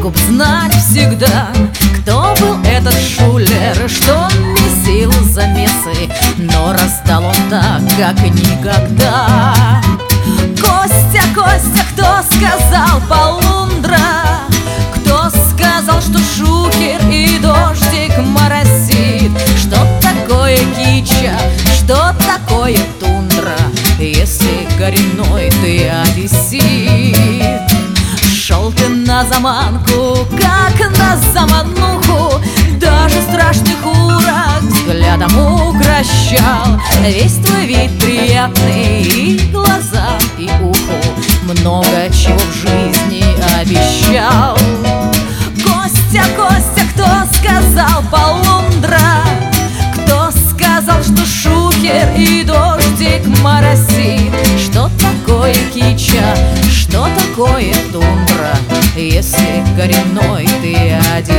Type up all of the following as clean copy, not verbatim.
могу б знать всегда, кто был этот шулер, что месил замесы, но раздал он так, как никогда. Костя, Костя, кто сказал полундра? Кто сказал, что шухер и дождик моросит? Что такое кича, что такое тундра, если коренной ты одессит? Шел ты на заманку, как на замануху, даже страшный урок взглядом укращал. Весь твой вид приятный, и глаза, и уху, много чего в жизни обещал. Костя, Костя, кто сказал полундра? Кто сказал, что шухер и дождик моросит? Что такое кича, что такое тундра, если коренной ты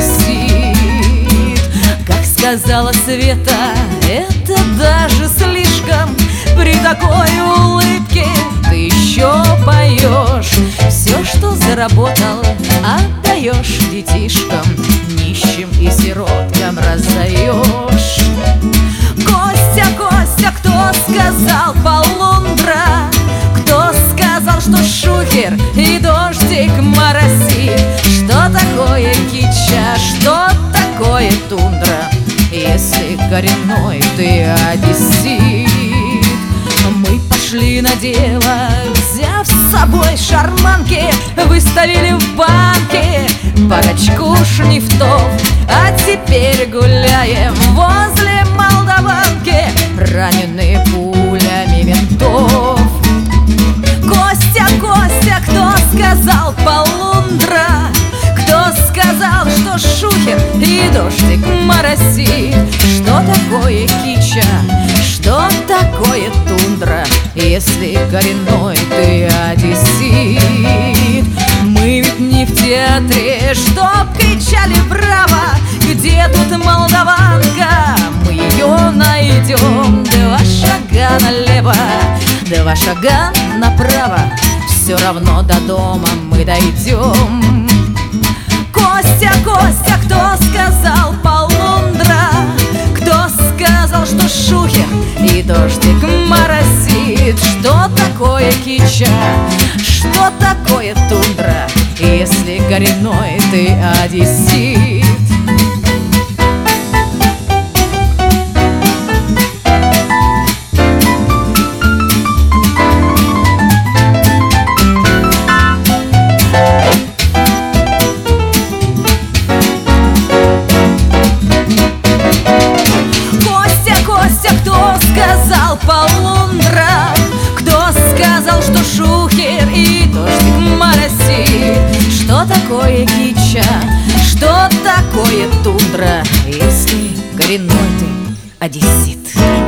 одессит? Как сказала Света, это даже слишком. При такой улыбке ты еще поешь. Все, что заработал, отдаешь детишкам, нищим и сироткам раздаешь. Костя, Костя, кто сказал полундра? Кто сказал, что шухер и дождик моросит? Что такое кича, что такое тундра, если коренной ты одессит? Мы пошли на дело, взяв с собой шарманки, выставили в банке парочку шнифтов, а теперь гуляем возле молдаванки, раненые пулями ментов. Костя, Костя, кто сказал полундра? Кто сказал, что шухер и дождик моросит? Что такое кича, что такое тундра, если коренной ты одессит? Мы ведь не в театре, чтоб кричали браво. Где тут молдаванка? Мы ее найдем. 2 шага налево, 2 шага направо, все равно до дома мы дойдем. Костя, Костя, кто сказал полундра? Кто сказал, что шухер и дождик моросит? Что такое кича, что такое тундра, если коренной ты одессит? Полундра, кто сказал, что шухер и дождик моросит? Что такое кича, что такое тундра, если коренной ты одессит?